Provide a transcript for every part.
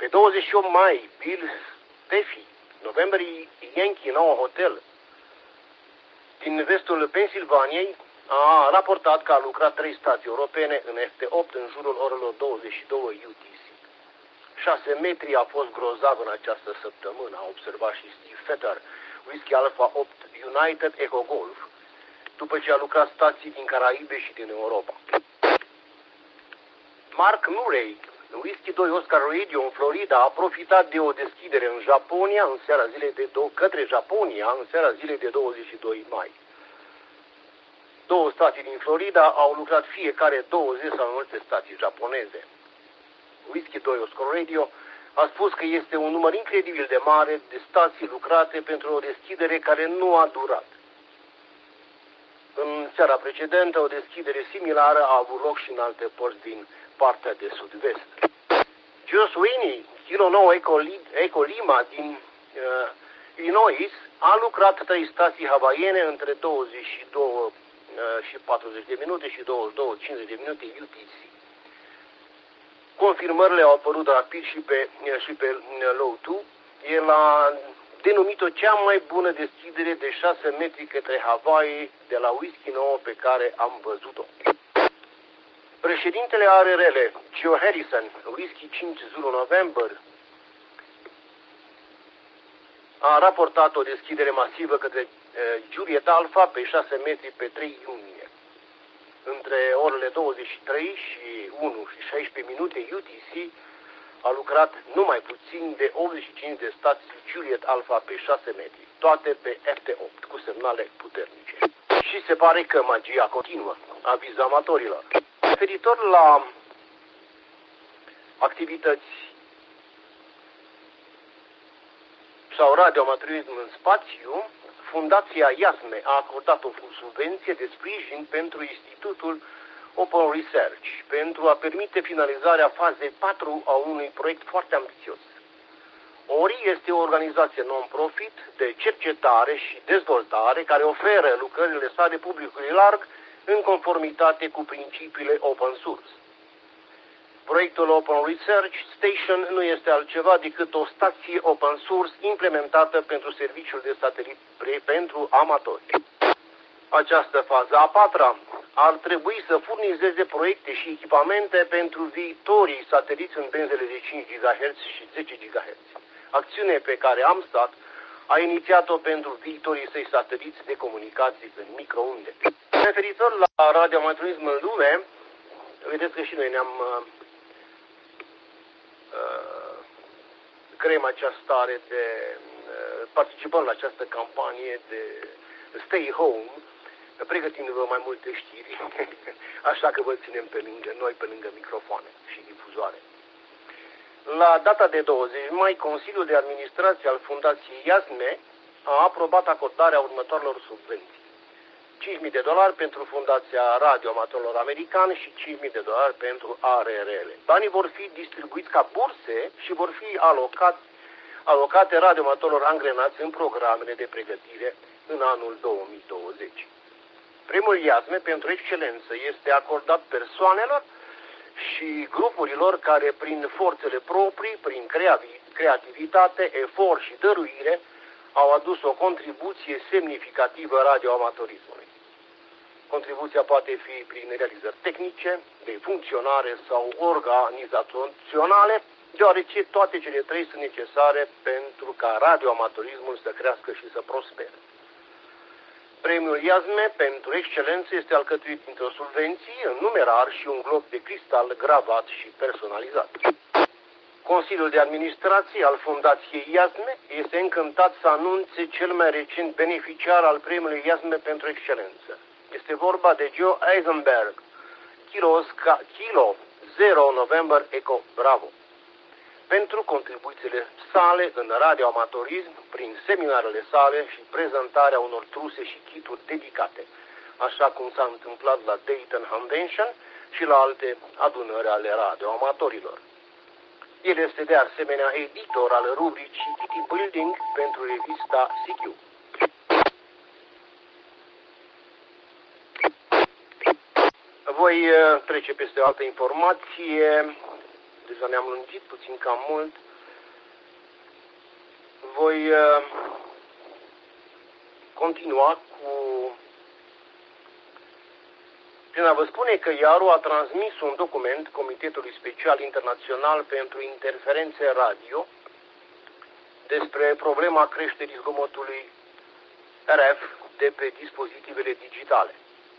28 mai, Bill Steffi, November Yankee 9 Hotel, din vestul Pennsylvaniei, a raportat că a lucrat 3 stații europene în FT8 în jurul orelor 22 UTC. 6 metri a fost grozav în această săptămână, a observat și Steve Fetter, Whiskey Alpha 8 United Echo Golf, după ce a lucrat stații din Caraibe și din Europa. Mark Murray, Whiskey 2 Oscar Radio în Florida, a profitat de o deschidere în Japonia în seara către Japonia în seara zilei de 22 mai. 2 stații din Florida au lucrat fiecare 20 sau multe stații japoneze. Whiskey 2 Oscar Radio a spus că este un număr incredibil de mare de stații lucrate pentru o deschidere care nu a durat. În seara precedentă, o deschidere similară a avut loc și în alte părți din partea de sud-vest. Joe Sweeney, Kilo 9 Eco Lima din Illinois, a lucrat 3 stații havaiene între 22 și 40 de minute și 22-50 de minute UTC. Confirmările au apărut rapid și pe Low 2. El a denumit-o cea mai bună deschidere de 6 metri către Hawaii de la Whisky 9 pe care am văzut-o. Președintele ARRL, Joe Harrison, Whisky 5 Zulu November, a raportat o deschidere masivă către Juliet Alpha pe 6 metri pe 3 iunie. Între orele 23 și 1 și 16 minute UTC a lucrat numai puțin de 85 de stații Juliet Alpha pe 6 metri, toate pe FT8, cu semnale puternice. Și se pare că magia continuă, aviz amatorilor. Referitor la activități sau radioamatorism în spațiu, Fundația IASME a acordat o subvenție de sprijin pentru Institutul Open Research pentru a permite finalizarea fazei 4 a unui proiect foarte ambițios. ORI este o organizație non-profit de cercetare și dezvoltare care oferă lucrările sale publicului larg în conformitate cu principiile open source. Proiectul Open Research Station nu este altceva decât o stație open source implementată pentru serviciul de satelit pentru amatori. Această fază a 4-a ar trebui să furnizeze proiecte și echipamente pentru viitorii sateliți în benzele de 5 GHz și 10 GHz. Acțiune pe care Amstrad a inițiat-o pentru viitorii săi sateliți de comunicații în microunde. Referitor la radioamatorism în lume, vedeți că și noi creăm această stare de participăm la această campanie de Stay Home, pregătindu-vă mai multe știri, așa că vă ținem pe lângă microfoane și difuzoare. La data de 20 mai, Consiliul de Administrație al Fundației IASME a aprobat acordarea următoarelor subvenții. $5.000 pentru Fundația Radioamatorilor Americani și $5.000 pentru ARRL. Banii vor fi distribuiți ca burse și vor fi alocate radioamatorilor angrenați în programele de pregătire în anul 2020. Premiul IASME pentru excelență este acordat persoanelor și grupurilor care prin forțele proprii, prin creativitate, efort și dăruire au adus o contribuție semnificativă radioamatorismului. Contribuția poate fi prin realizări tehnice, de funcționare sau organizaționale, deoarece toate cele trei sunt necesare pentru ca radioamatorismul să crească și să prospere. Premiul IASME pentru excelență este alcătuit dintr-o subvenție, un numerar și un glob de cristal gravat și personalizat. Consiliul de Administrație al Fundației IASME este încântat să anunțe cel mai recent beneficiar al premiului IASME pentru excelență. Este vorba de Joe Eisenberg, Kilo 0 November Echo Bravo, pentru contribuțiile sale în radioamatorism, prin seminarele sale și prezentarea unor truse și kituri dedicate, așa cum s-a întâmplat la Dayton Convention și la alte adunări ale radioamatorilor. El este de asemenea editor al rubricii IT Building pentru revista CQ. Voi trece peste o altă informație, deja ne-am lungit puțin cam mult. voi continua prin a vă spune că IARU a transmis un document Comitetului Special Internațional pentru Interferențe Radio despre problema creșterii zgomotului RF de pe dispozitivele digitale.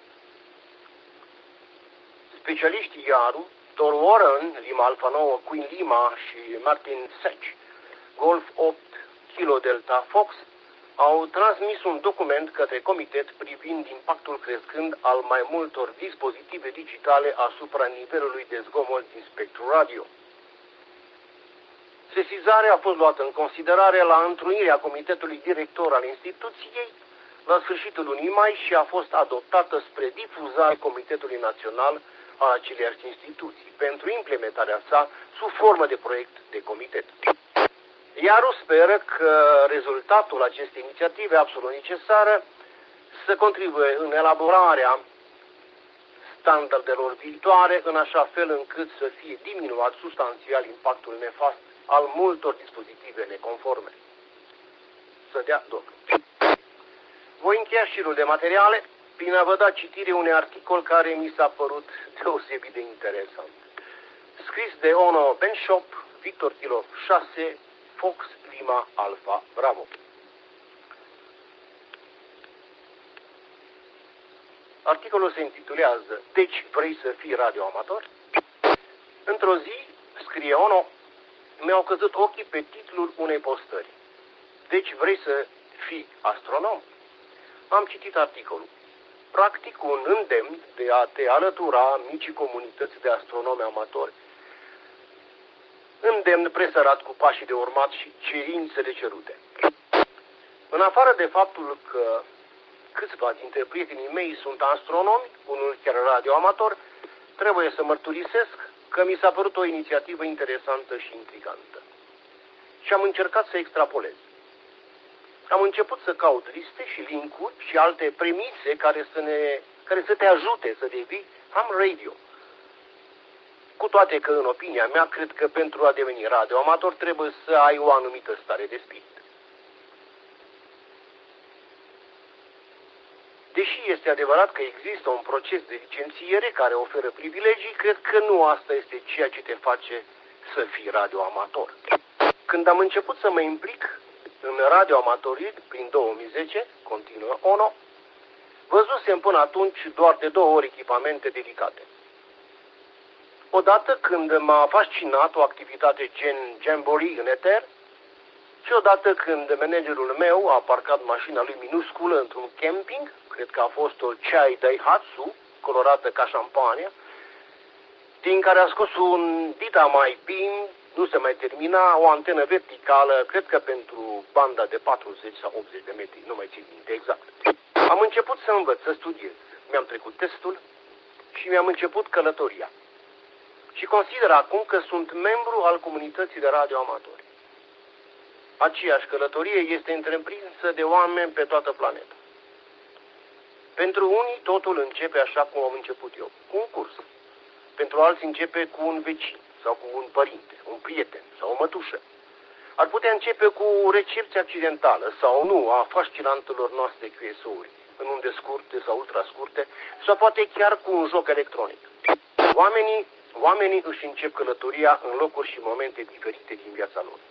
Specialiștii IARU, Dr. Warren, Lima Alpha 9, Queen Lima și Martin Sech, Golf 8, Kilo Delta Fox, au transmis un document către comitet privind impactul crescând al mai multor dispozitive digitale asupra nivelului de zgomot din spectrul radio. Sesizarea a fost luată în considerare la întrunirea comitetului director al instituției la sfârșitul lunii mai și a fost adoptată spre difuzare Comitetului Național al aceleiași instituții pentru implementarea sa sub formă de proiect de comitet. IARU speră că rezultatul acestei inițiative absolut necesară să contribuie în elaborarea standardelor viitoare în așa fel încât să fie diminuat substanțial impactul nefast al multor dispozitive neconforme. Să dea dovadă. Voi încheia șirul de materiale prin a vă da citire unui articol care mi s-a părut deosebit de interesant. Scris de Ono Benshop, Victor Kilo 6, Fox Lima Alpha Bravo. Articolul se intitulează Deci vrei să fii radioamator? Într-o zi, scrie Ono, mi-au căzut ochii pe titlul unei postări. Deci vrei să fii astronom? Am citit articolul. Practic un îndemn de a te alătura micii comunități de astronomi amatori. Îndemn presărat cu pașii de urmat și cerințele cerute. În afară de faptul că câțiva dintre prietenii mei sunt astronomi, unul chiar radioamator, trebuie să mărturisesc că mi s-a părut o inițiativă interesantă și intrigantă. Și am încercat să extrapolez. Am început să caut liste și link-uri și alte premise care să te ajute să devii ham radio. Cu toate că, în opinia mea, cred că pentru a deveni radioamator trebuie să ai o anumită stare de spirit. Deși este adevărat că există un proces de licențiere care oferă privilegii, cred că nu asta este ceea ce te face să fii radioamator. Când am început să mă implic în radioamatorii, prin 2010, continuă Ono, văzusem până atunci doar de 2 ori echipamente dedicate. Odată când m-a fascinat o activitate gen Jamboree în eter și odată când managerul meu a parcat mașina lui minusculă într-un camping, cred că a fost o Chai Daihatsu, colorată ca șampania, din care a scos un Dita Beam, nu se mai termina, o antenă verticală, cred că pentru banda de 40 sau 80 de metri, nu mai țin minte exact. Am început să învăț, să studiez. Mi-am trecut testul și mi-am început călătoria. Și consider acum că sunt membru al comunității de radioamatori. Aceeași călătorie este întreprinsă de oameni pe toată planeta. Pentru unii totul începe așa cum am început eu, cu un curs. Pentru alții începe cu un vecin sau cu un părinte, un prieten sau o mătușă. Ar putea începe cu o recepție accidentală sau nu a fascinantelor noastre QSO-uri, în unde scurte sau ultrascurte, sau poate chiar cu un joc electronic. Oamenii își încep călătoria în locuri și momente diferite din viața lor.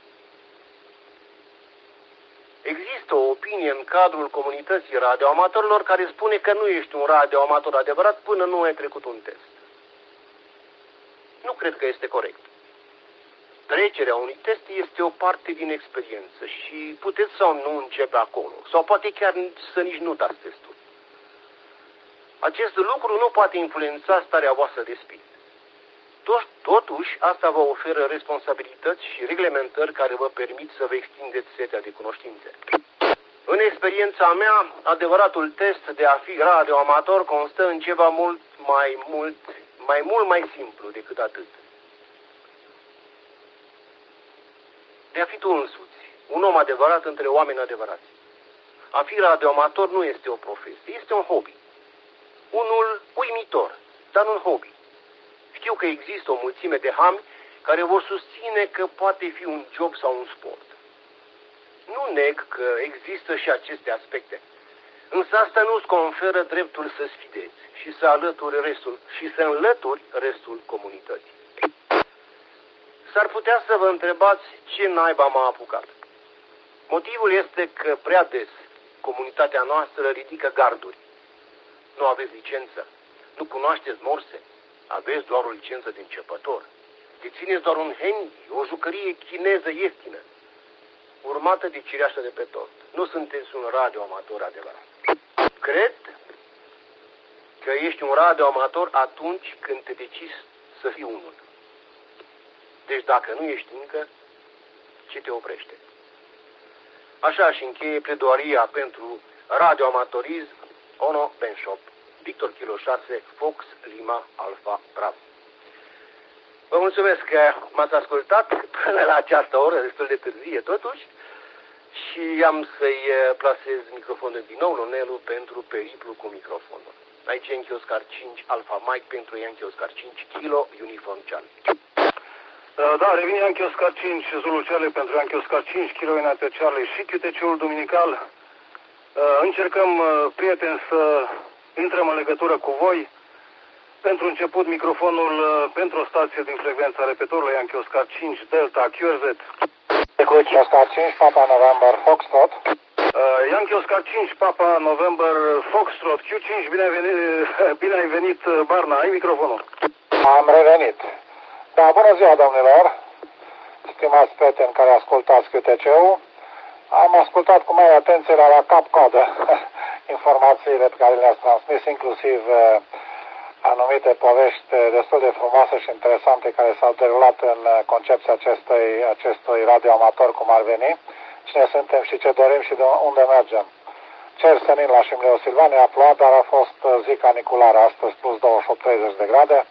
Există o opinie în cadrul comunității radioamatorilor care spune că nu ești un radioamator adevărat până nu ai trecut un test. Nu cred că este corect. Trecerea unui test este o parte din experiență și puteți sau nu începe acolo, sau poate chiar să nici nu dați testul. Acest lucru nu poate influența starea voastră de spirit. Totuși, asta vă oferă responsabilități și reglementări care vă permit să vă extindeți setea de cunoștințe. În experiența mea, adevăratul test de a fi radioamator constă în ceva mult mai simplu decât atât. De a fi tu însuți, un om adevărat între oameni adevărați. A fi radioamator nu este o profesie, este un hobby. Unul uimitor, dar un hobby. Știu că există o mulțime de hami care vor susține că poate fi un job sau un sport. Nu neg că există și aceste aspecte. Însă asta nu-ți conferă dreptul să sfidezi și să înlături restul comunității. S-ar putea să vă întrebați ce naiba m-a apucat. Motivul este că prea des comunitatea noastră ridică garduri. Nu aveți licență, nu cunoașteți morse, aveți doar o licență de începător. Dețineți doar un handy, o jucărie chineză ieftină, urmată de cireașă de pe tort. Nu sunteți un radioamator adevărat. Cred că ești un radioamator atunci când te decizi să fii unul. Deci dacă nu ești încă, ce te oprește? Așa și încheie pledoaria pentru radioamatorism Ono Benshop, Victor Kilo 6, Fox Lima Alpha Bravo. Vă mulțumesc că m-ați ascultat până la această oră, destul de târzie totuși, și am să-i plasez microfonul din nou, Lonelu, pentru periplu cu microfonul. Aici Yankee Oscar 5, Alpha Mike pentru Yankee Oscar 5, Kilo Uniform Charlie. Da, revine Yankee Oscar 5, Zulu Charlie pentru Yankee Oscar 5, Kilo United Charlie și QTC-ul duminical. Încercăm, prieteni, să intrăm în legătură cu voi. Pentru început, microfonul pentru o stație din frecvența repettorului Yankee Oscar 5, Delta, QRZ. Oscar 5, Papa November, Foxtrot. Yankee Oscar 5, Papa November, Foxtrot, Q5, bine ai venit, Barna, ai microfonul. Am revenit. Da, bună ziua, domnilor, stimați prieteni care ascultați QTC-ul. Am ascultat cu mare atenție la cap-coadă informațiile pe care le-ați transmis, inclusiv anumite povești destul de frumoase și interesante care s-au derulat în concepția acestui radioamator, cum ar veni, cine suntem și ce dorim și de unde mergem. Cer senin la Șimleu Silvania, a plouat, dar a fost zi caniculară, astăzi plus 28-30 de grade.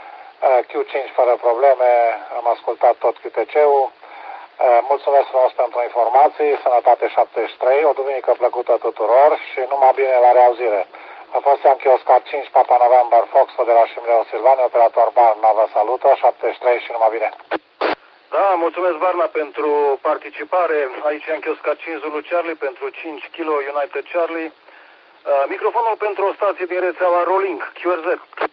Q5 fără probleme, am ascultat tot QTC-ul. Mulțumesc frumos pentru informații, Sănătate 73, o duminică plăcută tuturor și numai bine la reauzire. A fost Yankee Oscar 5, Papa November, Fox de la Șimleu Silvania, operator Barna vă salută, 73 și numai bine. Da, mulțumesc, Barna, pentru participare. Aici Yankee Oscar 5, Zulu Charlie pentru 5 Kilo United Charlie. Microfonul pentru o stație din rețeaua Rolling, QRZ.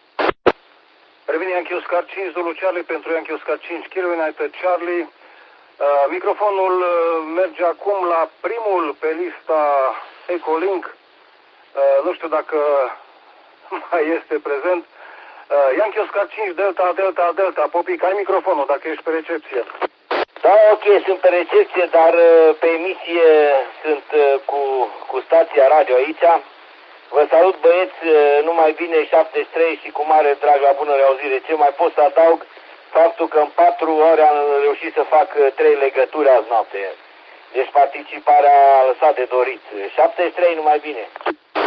Revine Yankee Oscar 5, Zulu Charlie pentru Yankee Oscar 5, Kilo United Charlie. Microfonul merge acum la primul pe lista Echolink. Nu știu dacă mai este prezent. Yankee Oscar 5, Delta, Delta, Delta. Popic, ai microfonul dacă ești pe recepție. Da, ok, sunt pe recepție, dar pe emisie sunt cu stația radio aici. Vă salut, băieți, numai bine 73 și cu mare drag la bună reauzire. Ce mai pot să adaug? Faptul că în 4 ore am reușit să fac 3 legături azi noapte. Deci participarea a lăsat de dorit. 73, numai bine.